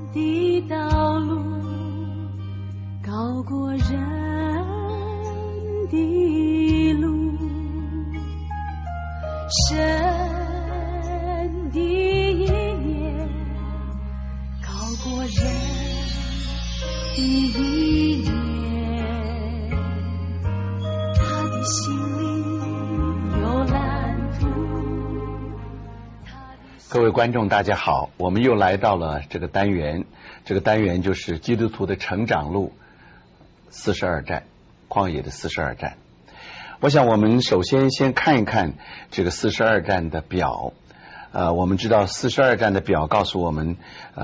的道路高过人的路，神的意念高过人的意念，他的心里有蓝图。 各位观众大家好，我们又来到了这个单元，这个单元就是基督徒的成长路42站，旷野的42站。我想我们首先看一看这个42站的表。我们知道42站的表告诉我们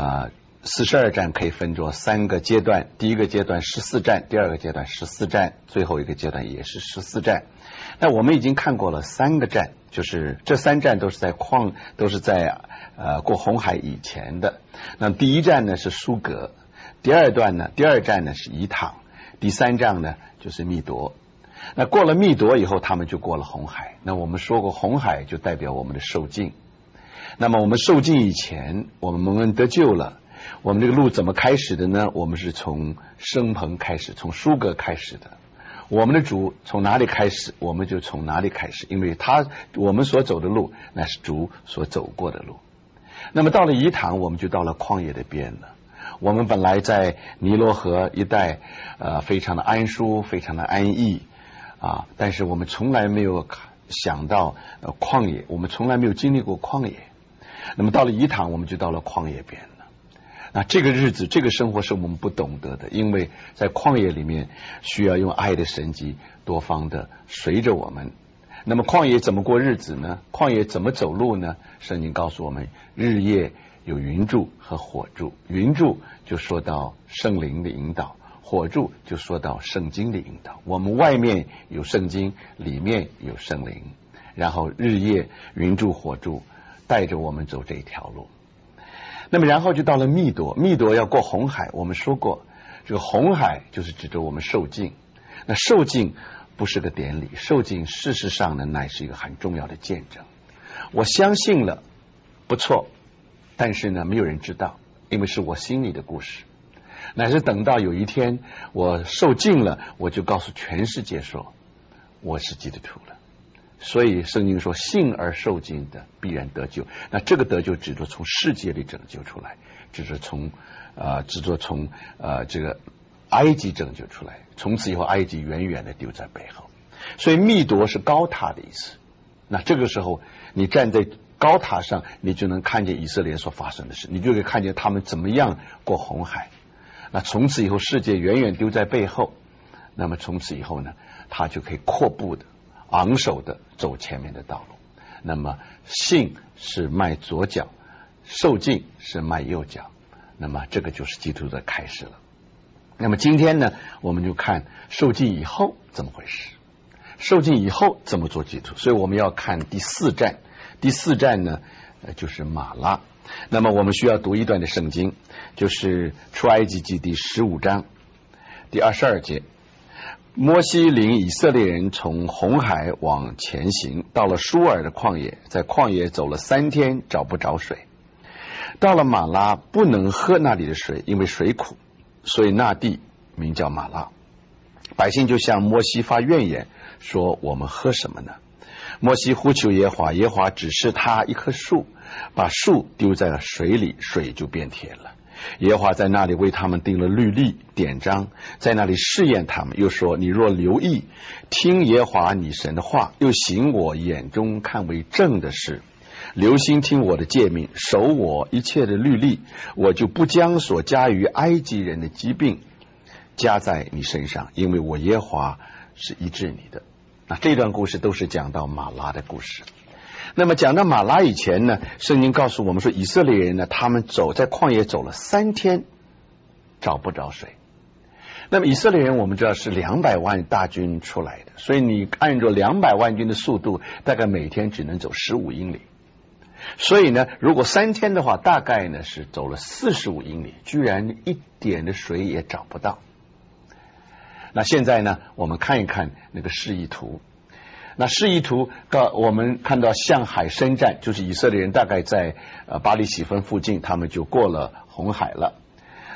42站可以分作3个阶段，第一个阶段14站，第二个阶段14站，最后一个阶段也是14站。那我们已经看过了3个站，就是这3站都是在过红海以前的。那第一站呢是苏格，第二站呢是以坦，第3站呢就是密夺。那过了密夺以后，他们就过了红海。那我们说过，红海就代表我们的受尽。那么我们受尽以前，我们蒙恩得救了。我们这个路怎么开始的呢？我们是从生棚开始，从苏格开始的。我们的主从哪里开始，我们就从哪里开始，因为我们所走的路，那是主所走过的路。那么到了以坦，我们就到了旷野的边了。我们本来在尼罗河一带，非常的安舒，非常的安逸但是我们从来没有想到旷野，我们从来没有经历过旷野。那么到了以坦，我们就到了旷野边了。那这个日子，这个生活是我们不懂得的，因为在旷野里面需要用爱的神迹多方的随着我们。那么旷野怎么过日子呢？旷野怎么走路呢？圣经告诉我们，日夜有云柱和火柱。云柱就说到圣灵的引导，火柱就说到圣经的引导。我们外面有圣经，里面有圣灵，然后日夜云柱火柱带着我们走这条路。那么然后就到了密夺，密夺要过红海。我们说过，这个红海就是指着我们受尽。那受尽不是个典礼，受尽事实上呢，乃是一个很重要的见证。我相信了，不错，但是呢，没有人知道，因为是我心里的故事。乃是等到有一天我受尽了，我就告诉全世界说，我是基督徒了。所以圣经说，信而受尽的必然得救。那这个得救指着从世界里拯救出来，指着从这个埃及拯救出来。从此以后，埃及远远的丢在背后。所以密夺是高塔的意思。那这个时候，你站在高塔上，你就能看见以色列所发生的事，你就可以看见他们怎么样过红海。那从此以后，世界远远丢在背后。那么从此以后呢，他就可以阔步的昂首的走前面的道路。那么信是迈左脚，受尽是迈右脚。那么这个就是基督的开始了。那么今天呢，我们就看受尽以后怎么回事，受尽以后怎么做基督。所以我们要看第4站。第4站呢，就是马拉。那么我们需要读一段的圣经，就是出埃及记第15章第22节。摩西领以色列人从红海往前行，到了舒尔的旷野，在旷野走了3天，找不着水。到了马拉，不能喝那里的水，因为水苦，所以那地名叫马拉。百姓就向摩西发怨言，说我们喝什么呢？摩西呼求耶和华，耶和华指示他一棵树，把树丢在了水里，水就变甜了。耶和华在那里为他们定了律例典章，在那里试验他们，又说，你若留意听耶和华你神的话，又行我眼中看为正的事，留心听我的诫命，守我一切的律例，我就不将所加于埃及人的疾病加在你身上，因为我耶和华是医治你的。那这段故事都是讲到马拉的故事。那么讲到马拉以前呢，圣经告诉我们说，以色列人呢，他们在旷野走了3天，找不着水。那么以色列人我们知道是200万大军出来的，所以你按照200万军的速度，大概每天只能走15英里。所以呢，如果3天的话，大概呢是走了45英里，居然一点的水也找不到。那现在呢，我们看一看那个示意图。那示意图我们看到向海伸展，就是以色列人大概在巴黎喜分附近，他们就过了红海了。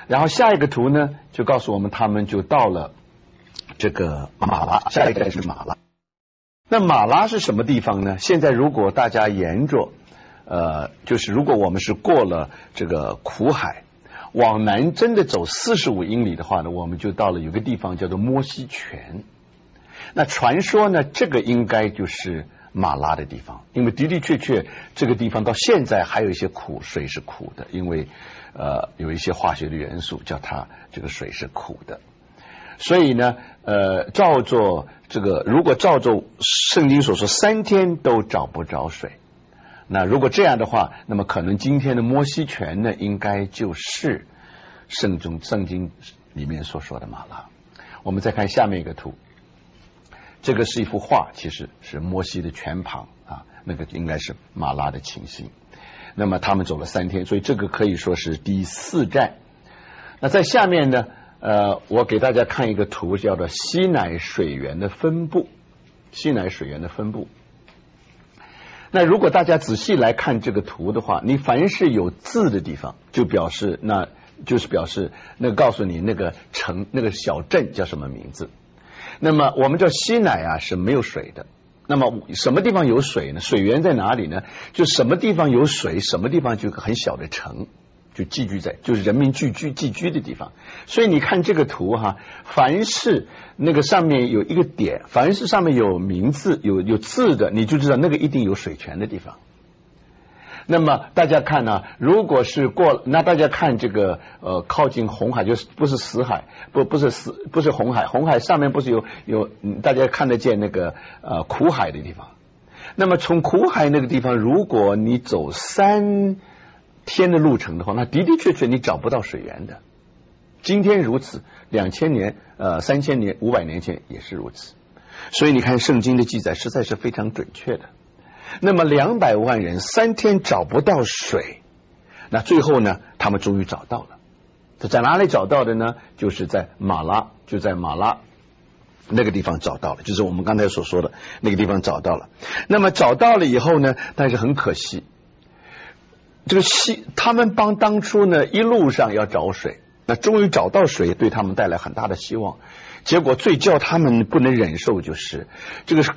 然后下一个图呢，就告诉我们他们就到了这个马拉，下一个是马拉。那马拉是什么地方呢？现在如果大家沿着就是如果我们是过了这个苦海，往南真的走45英里的话呢，我们就到了有个地方叫做摩西泉。那传说呢，这个应该就是马拉的地方，因为的的确确这个地方到现在还有一些苦，水是苦的，因为有一些化学的元素叫它这个水是苦的。所以呢照着这个，如果照着圣经所说3天都找不着水，那如果这样的话，那么可能今天的摩西泉呢，应该就是圣经里面所说的马拉。我们再看下面一个图，这个是一幅画，其实是摩西的泉旁啊，那个应该是马拉的情形。那么他们走了3天，所以这个可以说是第4站。那在下面呢我给大家看一个图，叫做西乃水源的分布。西乃水源的分布，那如果大家仔细来看这个图的话，你凡是有字的地方，就表示那就是表示那告诉你那个城那个小镇叫什么名字。那么我们知道西乃啊是没有水的，那么什么地方有水呢？水源在哪里呢？就什么地方有水，什么地方就有个很小的城，就寄居在，就是人民寄居的地方。所以你看这个图哈，凡是那个上面有一个点，凡是上面有名字有字的，你就知道那个一定有水泉的地方。那么大家看呢，如果是那大家看这个靠近红海，就是不是死海，不是红海，红海上面不是有大家看得见那个苦海的地方。那么从苦海那个地方，如果你走3天的路程的话，那的的确确你找不到水源的。今天如此，2000年3000年500年前也是如此。所以你看圣经的记载实在是非常准确的。那么200万人3天找不到水，那最后呢他们终于找到了。在哪里找到的呢？就是在马拉，就在马拉那个地方找到了，就是我们刚才所说的那个地方找到了。那么找到了以后呢，但是很可惜，这个他们当初呢一路上要找水，那终于找到水，对他们带来很大的希望。结果最叫他们不能忍受就是这个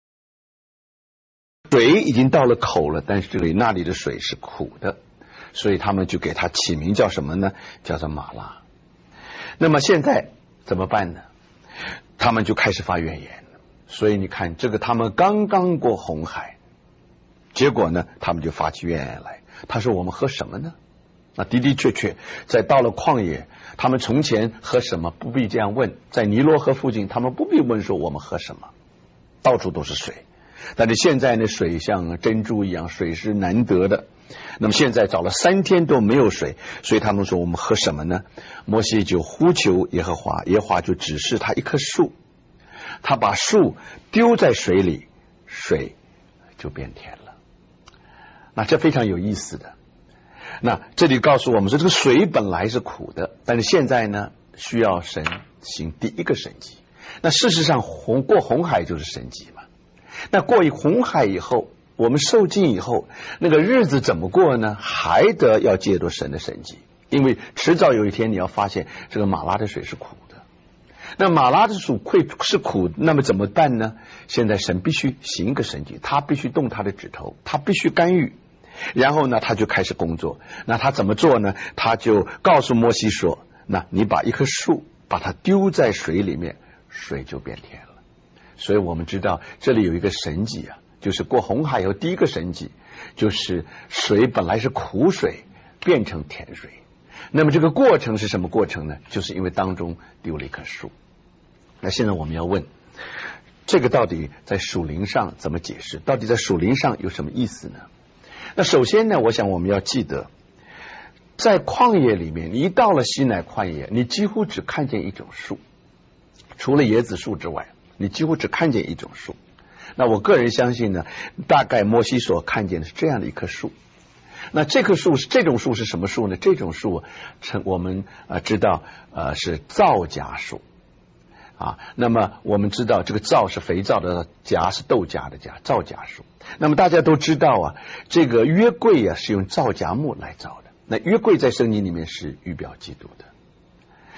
水已经到了口了，但是那里的水是苦的，所以他们就给它起名叫什么呢？叫做马拉。那么现在怎么办呢？他们就开始发怨言。所以你看这个他们刚刚过红海，结果呢他们就发起怨言来。他说我们喝什么呢？那的的确确在到了旷野，他们从前喝什么不必这样问，在尼罗河附近他们不必问说我们喝什么，到处都是水。但是现在呢，水像珍珠一样，水是难得的。那么现在找了3天都没有水，所以他们说我们喝什么呢？摩西就呼求耶和华，耶和华就指示他一棵树，他把树丢在水里，水就变甜了。那这非常有意思的。那这里告诉我们说，这个水本来是苦的，但是现在呢需要神行第一个神迹。那事实上过红海就是神迹嘛。那过一红海以后，我们受尽以后，那个日子怎么过呢？还得要借助神的神迹，因为迟早有一天你要发现这个马拉的水是苦的。那马拉的水是苦，那么怎么办呢？现在神必须行一个神迹，他必须动他的指头，他必须干预。然后呢他就开始工作。那他怎么做呢？他就告诉摩西说，那你把一棵树把它丢在水里面，水就变甜了。所以我们知道这里有一个神迹啊，就是过红海以后第一个神迹，就是水本来是苦水变成甜水。那么这个过程是什么过程呢？就是因为当中丢了一棵树。那现在我们要问，这个到底在属灵上怎么解释？到底在属灵上有什么意思呢？那首先呢，我想我们要记得，在旷野里面，你一到了西乃旷野，你几乎只看见一种树，除了椰子树之外，你几乎只看见一种树。那我个人相信呢，大概摩西所看见的是这样的一棵树。那这种树是什么树呢？这种树我们知道是皂荚树啊。那么我们知道这个皂是肥皂的，荚是豆荚的荚，皂荚树。那么大家都知道啊，这个约柜啊是用皂荚木来造的。那约柜在圣经里面是预表基督的。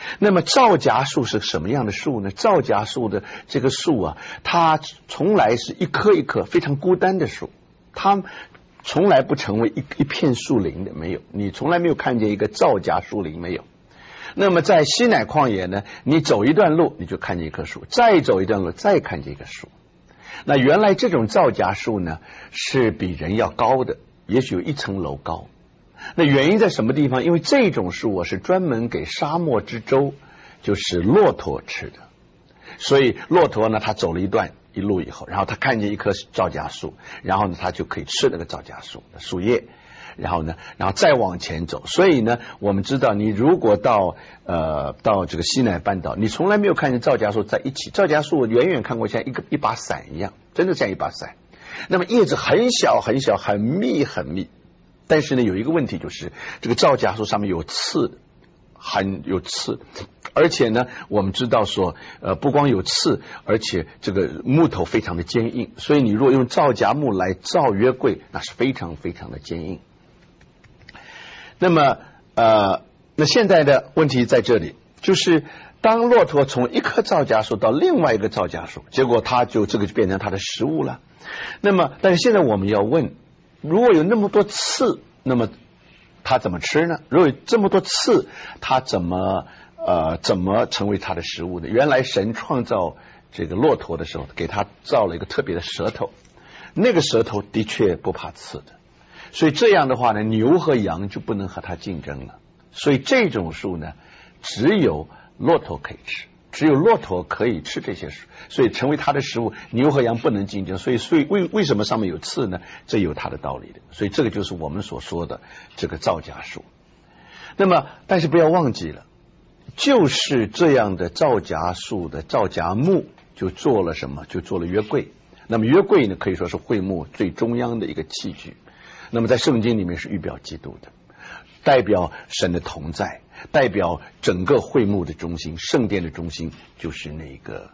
那么皂荚树是什么样的树呢？皂荚树的这个树啊，它从来是一棵一棵非常孤单的树，它从来不成为一片树林的，没有，你从来没有看见一个皂荚树林，没有。那么在西乃旷野呢，你走一段路你就看见一棵树，再走一段路再看见一棵树。那原来这种皂荚树呢是比人要高的，也许有1层楼高。那原因在什么地方？因为这种树是专门给沙漠之舟，就是骆驼吃的。所以骆驼呢，它走了一路以后，然后它看见一棵皂荚树，然后呢它就可以吃那个皂荚树的树叶，然后再往前走。所以呢，我们知道你如果到这个西乃半岛，你从来没有看见皂荚树在一起，皂荚树远远看过像一把伞一样，真的像一把伞。那么叶子很小很小，很密很密。但是呢，有一个问题，就是这个皂荚树上面有刺，有刺，而且呢，我们知道说，不光有刺，而且这个木头非常的坚硬，所以你如果用皂荚木来造约柜，那是非常非常的坚硬。那么，那现在的问题在这里，就是当骆驼从一棵皂荚树到另外一个皂荚树，结果这个就变成它的食物了。那么，但是现在我们要问，如果有那么多刺，那么它怎么吃呢？如果有这么多刺，它怎么成为它的食物呢？原来神创造这个骆驼的时候，给它造了一个特别的舌头，那个舌头的确不怕刺的，所以这样的话呢，牛和羊就不能和它竞争了。所以这种树呢，只有骆驼可以吃，只有骆驼可以吃这些树，所以成为它的食物，牛和羊不能竞争。所以为什么上面有刺呢？这有它的道理的。所以这个就是我们所说的这个皂荚树。那么但是不要忘记了，就是这样的皂荚树的皂荚木就做了什么？就做了约柜。那么约柜呢，可以说是会幕最中央的一个器具。那么在圣经里面是预表基督的，代表神的同在，代表整个会幕的中心，圣殿的中心就是那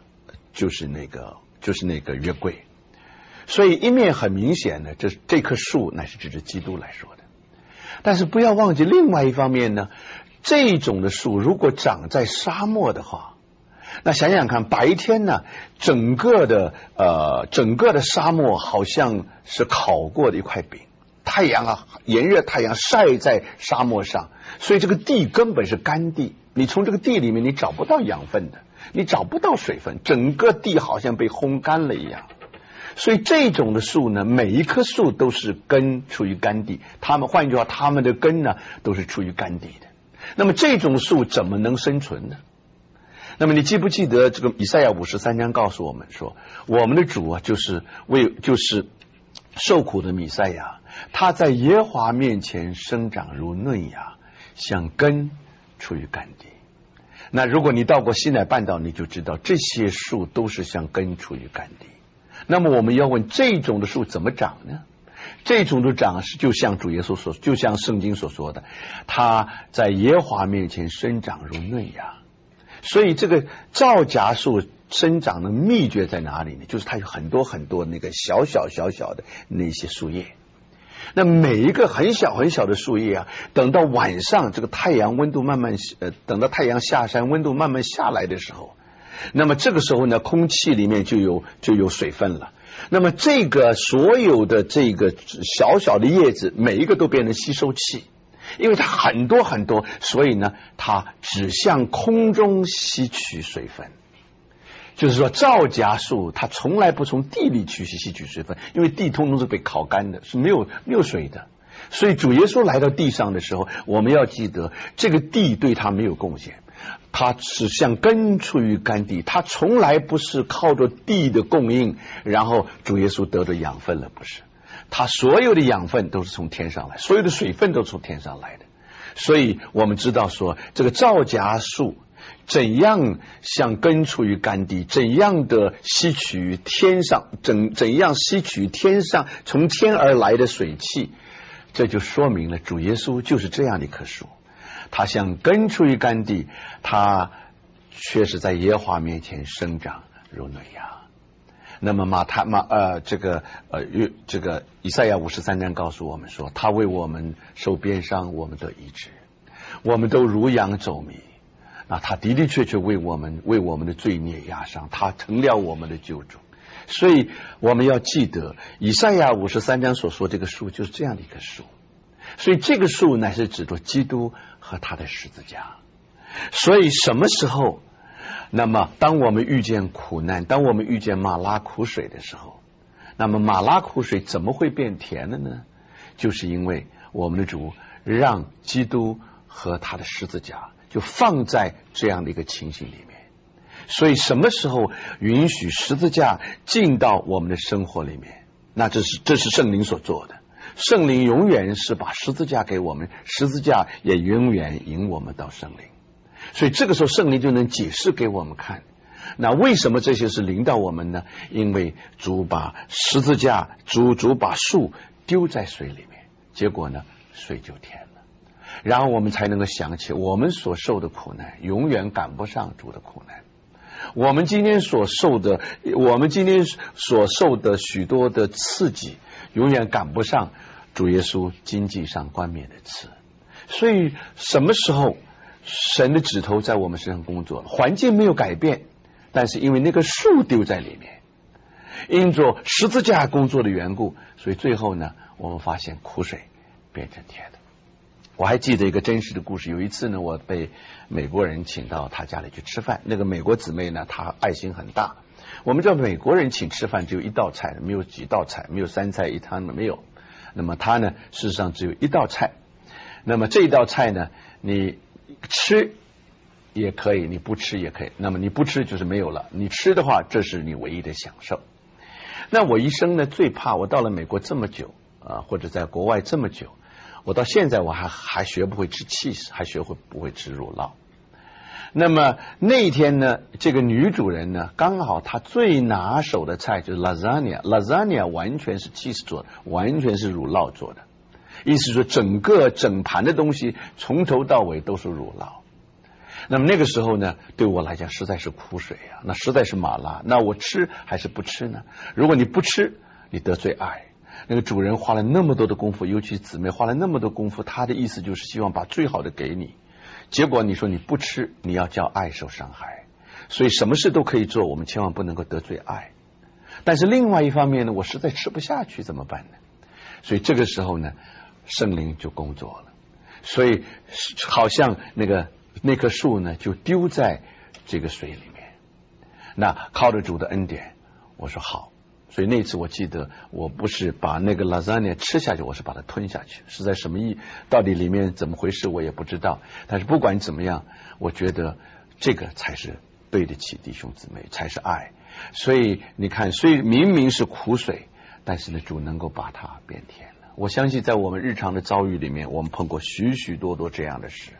个约柜。所以一面很明显的，这棵树乃是指着基督来说的。但是不要忘记另外一方面呢，这种的树如果长在沙漠的话，那想想看，白天呢，整个的沙漠好像是烤过的一块饼，太阳炎热太阳晒在沙漠上，所以这个地根本是干地，你从这个地里面你找不到养分的，你找不到水分，整个地好像被烘干了一样。所以这种的树呢，每一棵树都是根处于干地，换句话，它们的根呢都是处于干地的。那么这种树怎么能生存呢？那么你记不记得这个以赛亚53章告诉我们说，我们的主啊，就是受苦的弥赛亚，他在耶和华面前生长如嫩芽，像根处于干地。那如果你到过西乃半岛，你就知道这些树都是像根处于干地。那么我们要问，这种的树怎么长呢？这种的长是就像主耶稣就像圣经所说的，他在耶和华面前生长如嫩芽。所以这个皂荚树生长的秘诀在哪里呢？就是它有很多很多那个小小的那些树叶。那每一个很小很小的树叶啊，等到晚上这个太阳温度等到太阳下山，温度慢慢下来的时候，那么这个时候呢，空气里面就有水分了。那么这个所有的这个小小的叶子，每一个都变成吸收器，因为它很多很多，所以呢，它只向空中吸取水分。就是说，皂荚树它从来不从地里吸取水分，因为地通通是被烤干的，是没有水的。所以主耶稣来到地上的时候，我们要记得，这个地对他没有贡献，他是像根处于干地，他从来不是靠着地的供应，然后主耶稣得着养分了，不是。他所有的养分都是从天上来，所有的水分都是从天上来的。所以我们知道说，这个皂荚树怎样像根处于干地，怎样的吸取天上，怎样吸取天上从天而来的水汽，这就说明了主耶稣就是这样的一棵树，他像根处于干地，他却是在耶和华面前生长如嫩芽。那么这个以赛亚53章告诉我们说，他为我们受鞭伤，我们得医治，我们都如羊走迷， 啊，他的的确确为我们的罪孽压伤，他成了我们的救主。所以我们要记得以赛亚53章所说这个树就是这样的一棵树，所以这个树乃是指着基督和他的十字架。所以什么时候，那么当我们遇见苦难，当我们遇见马拉苦水的时候，那么马拉苦水怎么会变甜了呢？就是因为我们的主让基督和他的十字架就放在这样的一个情形里面。所以什么时候允许十字架进到我们的生活里面，那这是圣灵所做的。圣灵永远是把十字架给我们，十字架也永远引我们到圣灵。所以这个时候圣灵就能解释给我们看，那为什么这些是临到我们呢？因为主把十字架，主把树丢在水里面，结果呢水就甜了，然后我们才能够想起我们所受的苦难永远赶不上主的苦难。我们今天所受的许多的刺激永远赶不上主耶稣经济上冠冕的刺。所以什么时候神的指头在我们身上工作，环境没有改变，但是因为那个树丢在里面，因着十字架工作的缘故，所以最后呢我们发现苦水变成甜的。我还记得一个真实的故事，有一次呢我被美国人请到他家里去吃饭，那个美国姊妹呢她爱心很大，我们知道美国人请吃饭只有一道菜，没有几道菜，没有3菜1汤的没有，那么他呢事实上只有一道菜，那么这一道菜呢你吃也可以，你不吃也可以，那么你不吃就是没有了，你吃的话这是你唯一的享受。那我一生呢最怕，我到了美国这么久或者在国外这么久，我到现在我还学不会吃cheese，还学会不会吃乳酪。那么那一天呢，这个女主人呢刚好她最拿手的菜就是 lasagna 完全是cheese做的，完全是乳酪做的，意思说整盘的东西从头到尾都是乳酪。那么那个时候呢对我来讲实在是苦水啊，那实在是麻辣，那我吃还是不吃呢？如果你不吃，你得罪爱。那个主人花了那么多的功夫，尤其姊妹花了那么多功夫，他的意思就是希望把最好的给你，结果你说你不吃，你要叫爱受伤害。所以什么事都可以做，我们千万不能够得罪爱。但是另外一方面呢，我实在吃不下去怎么办呢？所以这个时候呢圣灵就工作了，所以好像那棵树呢就丢在这个水里面。那靠着主的恩典，我说好。所以那次我记得我不是把那个 lasagna 吃下去，我是把它吞下去，是在什么到底里面怎么回事我也不知道，但是不管怎么样，我觉得这个才是对得起弟兄姊妹，才是爱。所以你看，所以明明是苦水，但是呢主能够把它变甜了。我相信在我们日常的遭遇里面，我们碰过许许多多这样的事，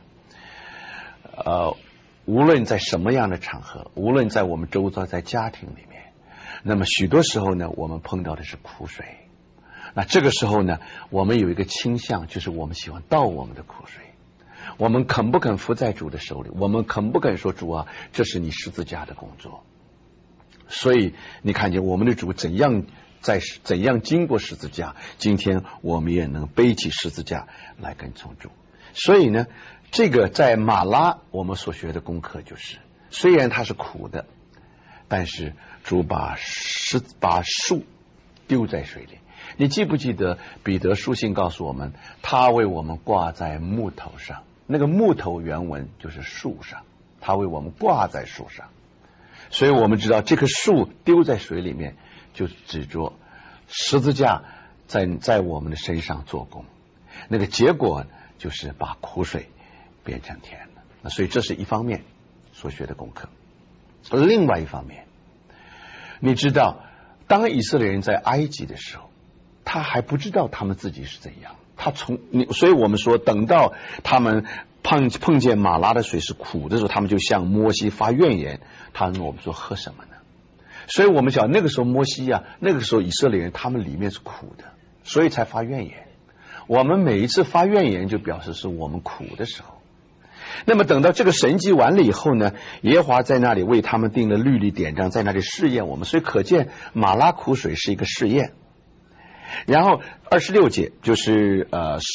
无论在什么样的场合，无论在我们周遭，在家庭里面，那么许多时候呢我们碰到的是苦水。那这个时候呢我们有一个倾向，就是我们喜欢倒我们的苦水，我们肯不肯服在主的手里，我们肯不肯说主啊，这是你十字架的工作。所以你看见我们的主怎样经过十字架，今天我们也能背起十字架来跟从主。所以呢这个在马拉我们所学的功课就是，虽然它是苦的，但是主把树丢在水里。你记不记得彼得书信告诉我们，他为我们挂在木头上，那个木头原文就是树上，他为我们挂在树上。所以我们知道这棵树丢在水里面，就指着十字架在我们的身上做工，那个结果就是把苦水变成甜了。那所以这是一方面所学的功课。另外一方面，你知道当以色列人在埃及的时候，他还不知道他们自己是怎样，所以我们说等到他们碰见马拉的水是苦的时候，他们就向摩西发怨言。他问我们说喝什么呢？所以我们讲那个时候摩西那个时候以色列人他们里面是苦的，所以才发怨言。我们每一次发怨言就表示是我们苦的时候。那么等到这个神迹完了以后呢，耶和华在那里为他们定了律例典章，在那里试验我们。所以可见马拉苦水是一个试验。然后26节就是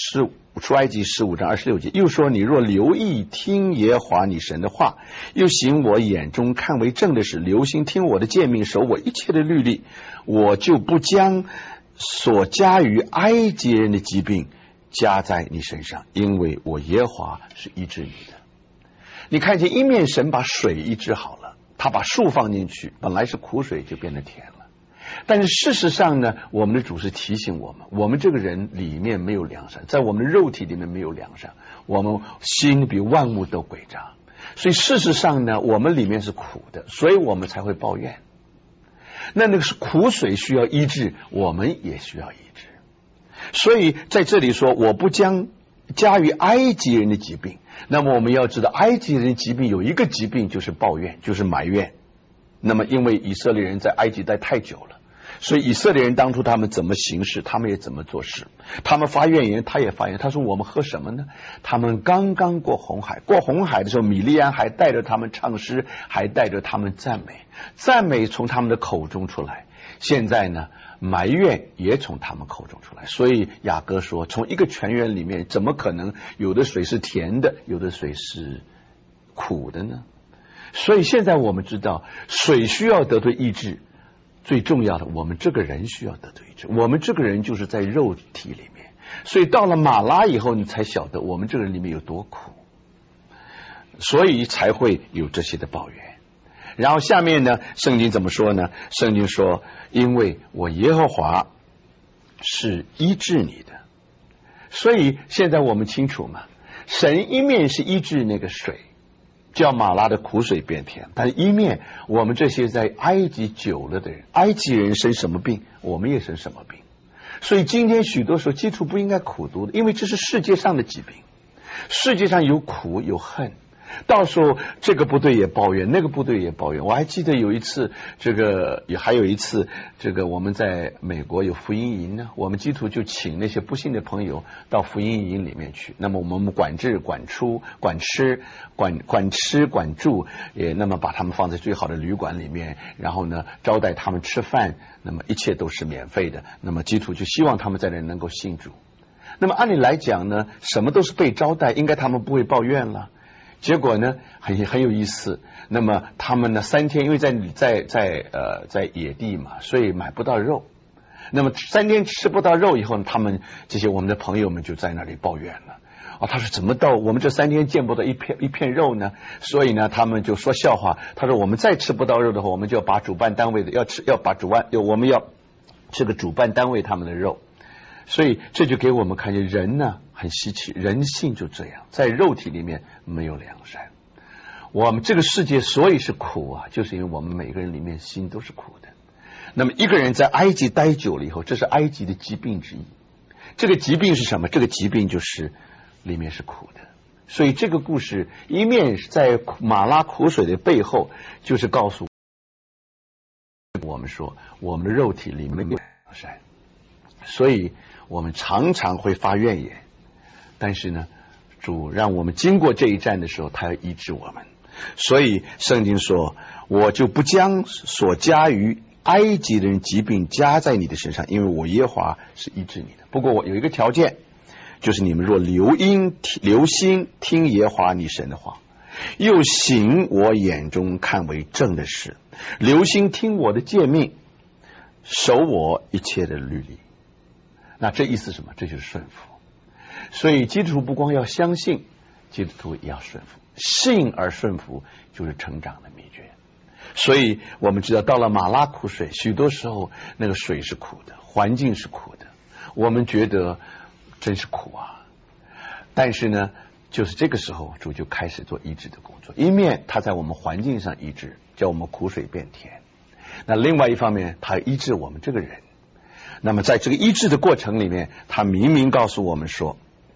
出埃及15章26节又说，你若留意听耶和华你神的话，又行我眼中看为正的事，留心听我的诫命，守我一切的律例，我就不将所加于埃及人的疾病加在你身上，因为我耶和华是医治你的。你看见一面神把水医治好了，他把树放进去，本来是苦水就变得甜了。但是事实上呢，我们的主是提醒我们，我们这个人里面没有良善，在我们的肉体里面没有良善，我们心比万物都诡诈，所以事实上呢，我们里面是苦的，所以我们才会抱怨。那个是苦水需要医治，我们也需要医治。所以在这里说，我不将加于埃及人的疾病。那么我们要知道，埃及人的疾病有一个疾病，就是抱怨，就是埋怨。那么因为以色列人在埃及待太久了，所以以色列人当初他们怎么行事，他们也怎么做事。他们发怨言，他也发言。他说我们喝什么呢？他们刚刚过红海，过红海的时候，米利安还带着他们唱诗，还带着他们赞美，赞美从他们的口中出来。现在呢，埋怨也从他们口中出来。所以雅各说，从一个泉源里面怎么可能有的水是甜的，有的水是苦的呢？所以现在我们知道，水需要得对医治，最重要的，我们这个人需要得对医治。我们这个人就是在肉体里面，所以到了马拉以后，你才晓得我们这个人里面有多苦，所以才会有这些的抱怨。然后下面呢，圣经怎么说呢？圣经说，因为我耶和华是医治你的。所以现在我们清楚嘛，神一面是医治那个水，叫马拉的苦水变甜，但是一面我们这些在埃及久了的人，埃及人生什么病，我们也生什么病。所以今天许多时候基督徒不应该苦读的，因为这是世界上的疾病，世界上有苦有恨，到时候这个部队也抱怨，那个部队也抱怨。我还记得有一次，还有一次，我们在美国有福音营呢，我们基督徒就请那些不信的朋友到福音营里面去。那么我们管制、管出、管吃、管住，也那么把他们放在最好的旅馆里面，然后呢招待他们吃饭，那么一切都是免费的。那么基督徒就希望他们在那能够信主。那么按理来讲呢，什么都是被招待，应该他们不会抱怨了。结果呢，很有意思。那么他们呢，3天，因为在野地嘛，所以买不到肉。那么3天吃不到肉以后呢，他们这些我们的朋友们就在那里抱怨了。他说怎么到我们这3天见不到一片肉呢？所以呢，他们就说笑话。他说我们再吃不到肉的话，我们就要把主办单位的我们要吃个主办单位他们的肉。所以这就给我们看见人呢很稀奇，人性就这样，在肉体里面没有良善。我们这个世界所以是苦啊，就是因为我们每个人里面心都是苦的。那么一个人在埃及待久了以后，这是埃及的疾病之一。这个疾病是什么？这个疾病就是里面是苦的。所以这个故事一面在马拉苦水的背后，就是告诉我们说，我们的肉体里面没有良善，所以我们常常会发怨言。但是呢，主让我们经过这一战的时候，他要医治我们。所以圣经说，我就不将所加于埃及人疾病加在你的身上，因为我耶和华是医治你的。不过我有一个条件，就是你们若留心听耶和华你神的话，又行我眼中看为正的事，留心听我的诫命，守我一切的律例。那这意思是什么？这就是顺服。所以基督徒不光要相信，基督徒也要顺服。信而顺服就是成长的秘诀。所以我们知道，到了马拉苦水，许多时候那个水是苦的，环境是苦的，我们觉得真是苦啊。但是呢，就是这个时候主就开始做医治的工作，一面他在我们环境上医治，叫我们苦水变甜，那另外一方面他医治我们这个人。那么在这个医治的过程里面，他明明告诉我们说，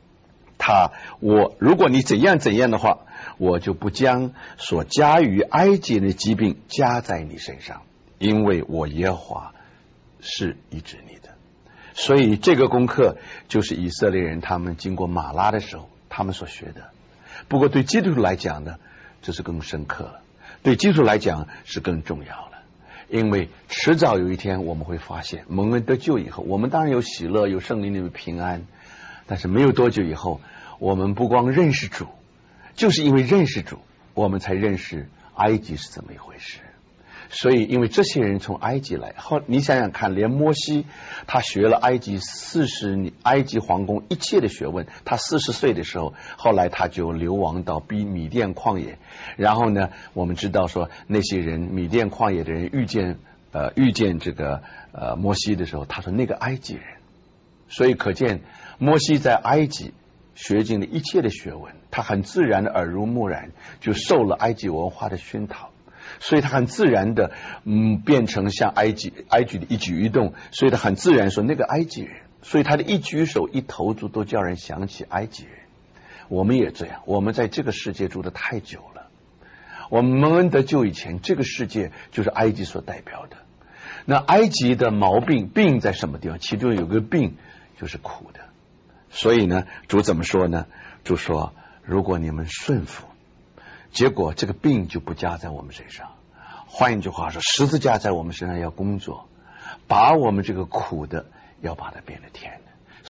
如果你怎样的话，我就不将所加于埃及的疾病加在你身上，因为我耶和华是医治你的。所以这个功课就是以色列人他们经过马拉的时候他们所学的。不过对基督徒来讲呢，这是更深刻了，对基督徒来讲是更重要了。因为迟早有一天我们会发现，蒙恩得救以后，我们当然有喜乐，有圣灵里的平安， 但是没有多久以后，我们不光认识主，就是因为认识主，我们才认识埃及是怎么一回事。所以因为这些人从埃及来，后你想想看，连摩西他学了埃及皇宫一切的学问，他40岁的时候，后来他就流亡到米甸旷野。然后呢，我们知道说那些人米甸旷野的人遇见这个摩西的时候，他说那个埃及人。所以可见摩西在埃及学尽了一切的学问，他很自然的耳濡目染，就受了埃及文化的熏陶，所以他很自然的变成像埃及的一举一动，所以他很自然说那个埃及人，所以他的一举手一投足都叫人想起埃及人。我们也这样，我们在这个世界住得太久了，我们蒙恩得救以前，这个世界就是埃及所代表的。那埃及的病在什么地方？其中有个病就是苦的。所以呢，主怎么说呢？主说，如果你们顺服，结果这个病就不加在我们身上。换一句话说，十字架在我们身上要工作，把我们这个苦的要把它变得甜的。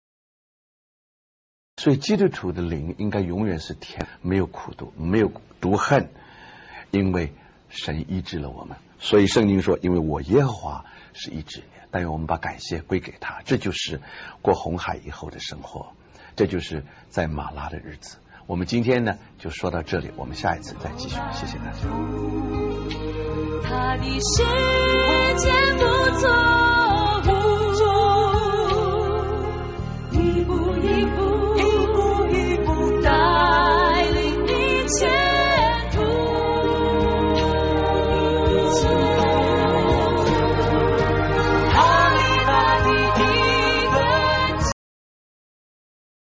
所以基督徒的灵应该永远是甜，没有苦毒，没有毒恨，因为神医治了我们。所以圣经说，因为我耶和华是医治你，但愿我们把感谢归给他。这就是过红海以后的生活，这就是在马拉的日子。我们今天呢就说到这里，我们下一次再继续。谢谢大家。 他的世界不错误，一步一步